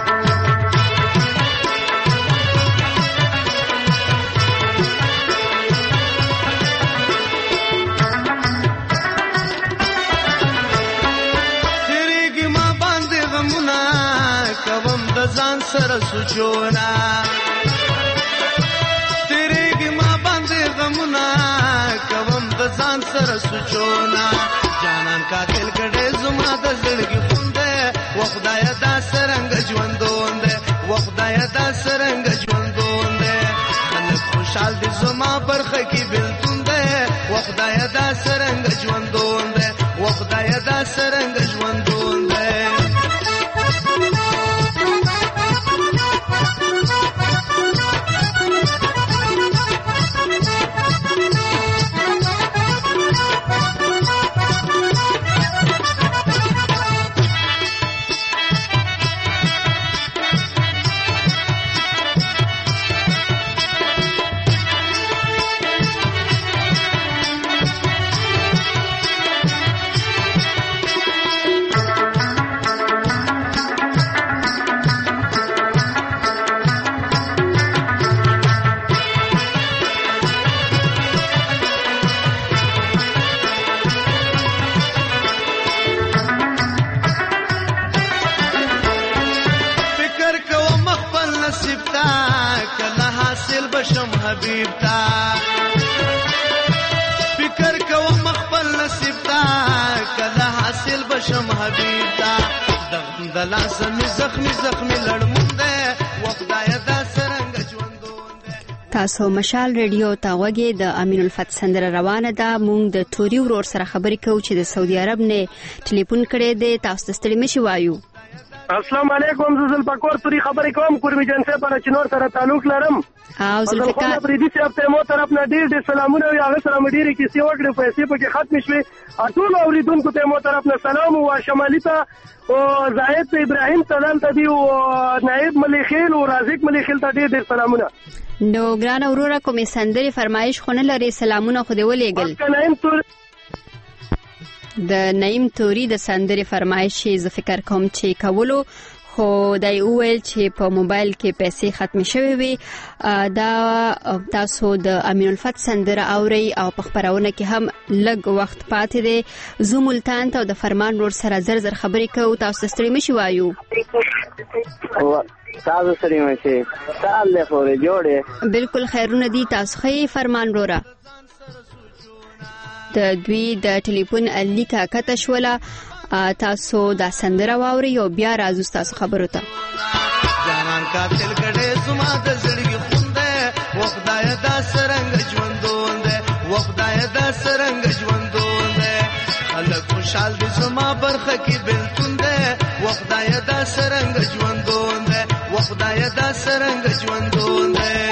تیریږي ما باندې غمونه کوم د ځان سره سوچونه کوم د ځان سره سوچونه جانان قاتل کړي زما د زړګي خونده و خدای دا سرنګ ژوندون ده و خدای دا سرنګ ژوندون ده خلک خوشحال دي زما برخه کې بلتون ده و خدای دا سرنګ ژوندون ده و خدای دا سرنګ ژوندون ده. بشم حبیب تا فکر کوم خپل نصیب تا کله حاصل بشم حبیب تا دغم دلا سم زخمی زخمی لړمونده وخدای دا سرنګ ژوندون. تاسو مشال ریډیو ته وګورئ. د امین الفتح سندره روانه ده. مونږ د توري ورور سره خبرې کوو چې د سعودي عرب نه ټلیفون کړی دی. تاسو ستړي مشي وایو. السلام علیکم. زه زلفقار پوری خبرې کوم کورمي جان صاحب په چنور سره تعلق لرم. او زلفقار پریدي صاحب ته مو طرف نه ډېر ډېر سلامونه او هغه سره مې ډېرې کیسې وکړې پیسې پکې ختمې شوې. ټول اوریدونکو ته مو طرف نه سلام او شمالي ته او زاهد ابراهیم ته دلته دی او نائب ملیخیل او رازق ملیخیل ته ډېر ډېر سلامونه. نو ګران وروره کومې سندرې فرمایش خو نه لري سلامونه خو دې ولېږل. د نعیم توري د سندرې فرمایش زه فکر کوم چې کولو خو دای وویل چې په موبایل کې پیسې ختم شوي وي. دا تاسو د امین الفت سندره اورئ او په خپرونه کې هم لږ وخت پاتې دی. زه ملتان ته د فرمان رور سره زر زر خبرې کوو. تاسو ستړي مشي وایو تاسو ستړي مشي سال له خورې جوړې بالکل خیرونه دي. تاسو خې فرمان روره د دوی د ټلیفون الیکا کته شوله. تاسو دا سندره واوري او بیا راځو تاسو خبرو ته. جانان قاتل کړه زما د زړګي خونده و خدای دا سرنګ ژوندون و خدای دا سرنګ ژوندون الله خوشحال دي زما برخه کې بلتون ده و خدای دا سرنګ ژوندون و خدای دا سرنګ ژوندون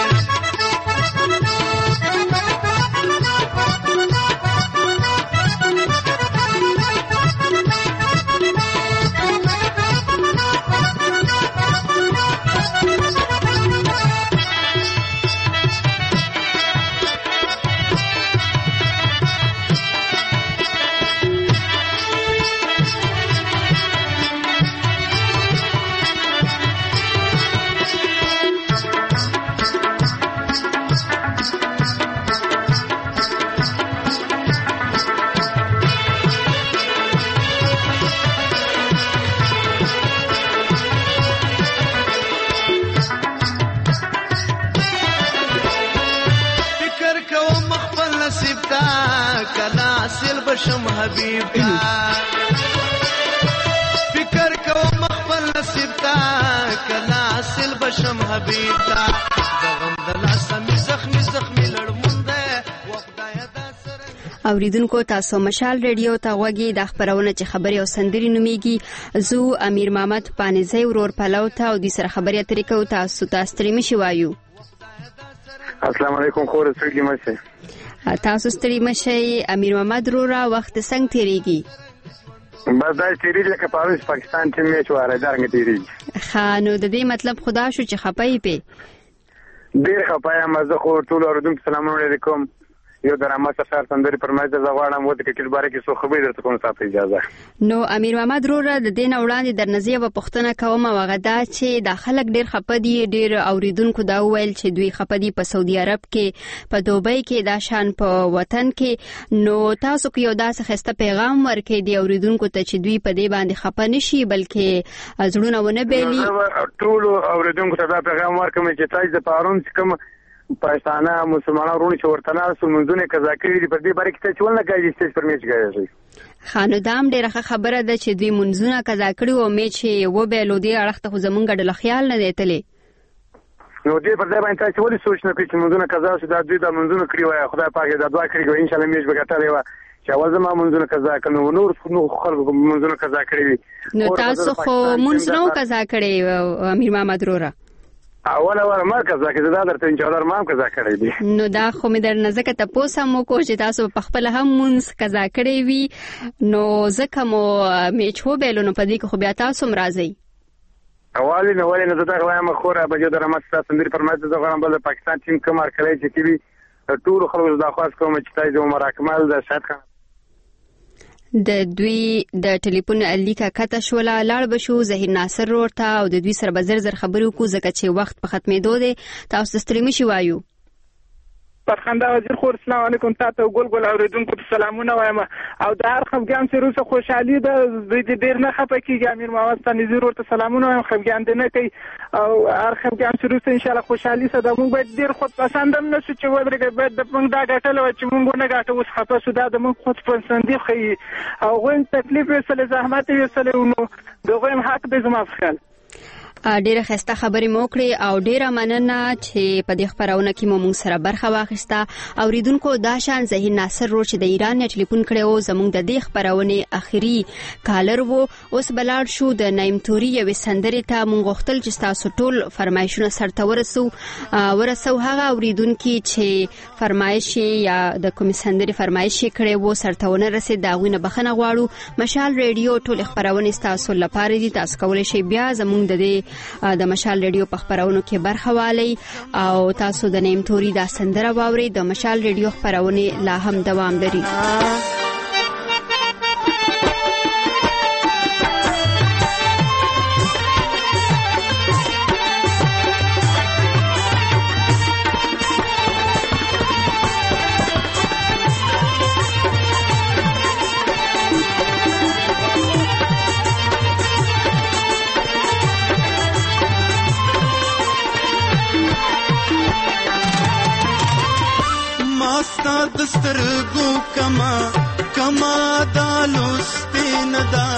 بشم حبیب تا فکر کوم خپل نصیب تا کلا اصل بشم حبیب تا دغم دلا سمي زخمي زخمي لړمونده وخدای دا سره. اوریدونکو تاسو مشال ریډیو ته غوږی د خبرونه چې خبري او سندري نوميږي. زو امیر محمد پانیزی ورور پلو ته او د سره خبري اترې کو. تاسو تاسو ترې مشي وایو السلام علیکم. خور سړي مشه تاسو ستړي مشي. امیر محمد رورا وخت څنګه تیریږي؟ بس دا تیریږي لکه پاروس پاکستان چې میچ واره دارنګ تیریږي. خانو د دې مطلب خدا شو چې خپای په ډیر خپای مزه خو ټول اوردونکو سلامونه علیکم. یو درامه سفر سندري پر مېز د غواړم و د کرکټ باره کې څو خبرې درته کوم تاسو اجازه. نو امیر محمد رورا د دین وړاندې در نظریه په پښتنه کومه وغدا چې د خلک ډیر خپدي ډیر اوریدونکو دا ویل چې دوی خپدي په سعودي عرب کې په دوبۍ کې دا شان په وطن کې. نو تاسو کې یو داسې خسته پیغام ورکې دی اوریدونکو ته چې دوی په دې باندې خپه نشي بلکې زړونه ونه بیلي. ټول اوریدونکو ته دا پیغام ورکوم چې تاسو د پارون کوم پښتانه مسلمانانو ورونی چې ورته ناسو منځونه قضا کړی دي په دې باره کې ته چول نه کوي چې پر میچ کوي. خانو دام ډیره خبره ده چې دوی منځونه قضا کړی او میچ و به لودي اړخته خو زمونږ ډله خیال نه دیتلې. نو دې پر دې باندې تاسو ولې سوچ نه کوئ چې منځونه قضا شي دا دوی د منځونه کړی وای خدای پاک دې دعا کړی ان شاء الله میچ به ګټلې و چې اول زما منځونه قضا کړو نور نو خلکو منځونه قضا کړی. نو تاسو خو منځونه قضا کړی امیر محمد رورا اول اول ما قضا کړی دا درته ان شاء الله ما قضا کړی دي. نو دا خو مې در نظر ته پوسه مو کو چې تاسو په خپل هم منځ قضا کړی وي نو ځکه مو میچ هو بیلو نو پدې کې خو بیا تاسو مرাজি اوالی نو ولې نه زده غوایم خوره به جو درمت تاسو سندري پرمایته زه غواړم بل پاکستان ټیم کوم ارکلې چې کی ټول خلک د خاص کوم چې تاسو عمر اکمل د شاد خان د دوی د ټلیفون الیکا کته شوله لاړ بشو زهیر ناصر ورته او د دوی سره بزر زر خبرو کو زکه چې وخت په ختمېدو دی. تاسو ستړي مشي وایو پرخنده وزیر خور السلام علیکم تاسو ګل ګل اوریدونکو ته سلامونه وایم او د هر خفګان سره روسه خوشحالي ده د ډیر نه خپه کیږي. امیر محمد تنظیر ورته سلامونه وایم خفګان دې نه کوي او هر خفګان سره روسه ان شاء الله خوشحالي سره موږ باید ډیر خود پسندم نه شو چې ودرګ باید د موږ دا ګټل و چې موږ نه ګټو اوس خپه سو دا د موږ خود پسندي خي او غوښ تکلیف وسله زحمت وسله نو دغه حق به زما خپل. ډیره ښایسته خبرې مو کړې او ډیره مننه چې په دې خپرونه کې مو موږ سره برخه واخیسته. اوریدونکو دا شان ظهیر ناصر رو چې د ایران نه ټلیفون کړی و زموږ د دې خپرونې اخري کالر وو. اوس بلاړ شو د نعیم توري یوې سندرې ته. موږ غوښتل چې تاسو ټول فرمایشونه سرته ورسو ورسو هغه اوریدونکي چې فرمایش یا د کومې سندرې فرمایش کړی وو سرته ونه رسید د هغوی نه بخښنه غواړو. مشال ریډیو ټول خپرونې ستاسو لپاره دي. تاسو کولی شئ بیا زموږ د دې د مشال ریډیو په خپرونو کې برخه والی او تاسو د نعیم توري دا سندره واورئ. د مشال ریډیو خپرونې لا هم دوام لري. دسترګو کما کما دالو سپیندا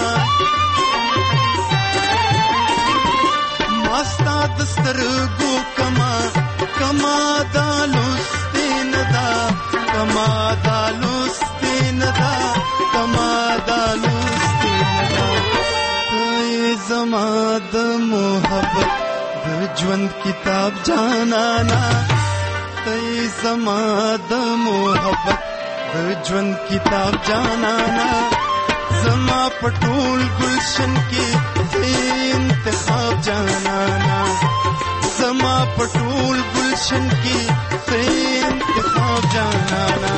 ماستا دسترګو کما کما دالو سپیندا کما دالو سپیندا کما دالو سپیندا ای زما د محبت د ژوند کتاب جانانا ای زما د محبت د ژوند کتاب جانانا زما پټول گلشن کې انتخاب جانانا زما پټول گلشن کې انتخاب جانانا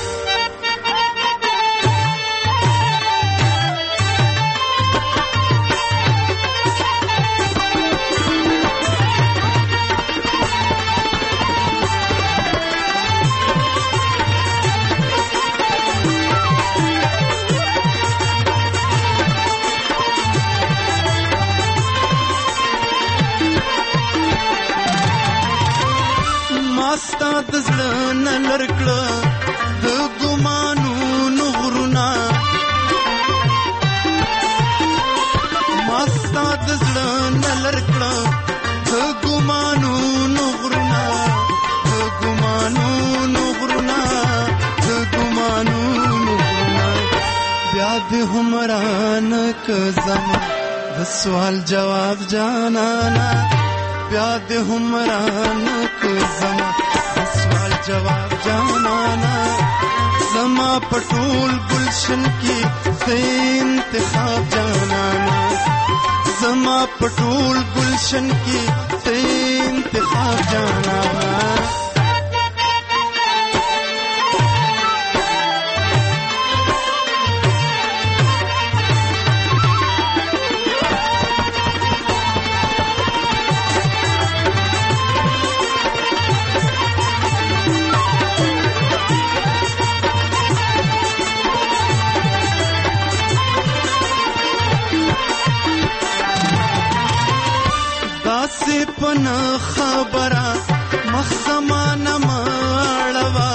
ماستا د زړه نه لړکړه د ګمانونو غرونه ماستا د زړه نه لړکړه د ګمانونو غرونه د ګمانونو غرونه د ګمانونو غرونه بیا دې همران ک زما د سوال جواب جانانا بیا دې همران ک زما سوال جواب جانانا زما پټول گلشن کی سے انتخاب جانانا زما پټول گلشن کی سے انتخاب جانانا پن خبره مخ زمانه مړوا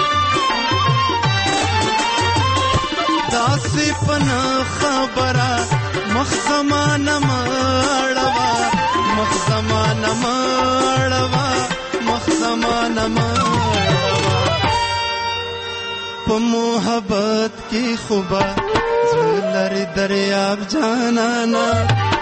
داسې پن خبره مخ زمانه مړوا مخ زمانه مړوا مخ زمانه مړوا په محبت کې خوبه زړه لري دریاب جانانا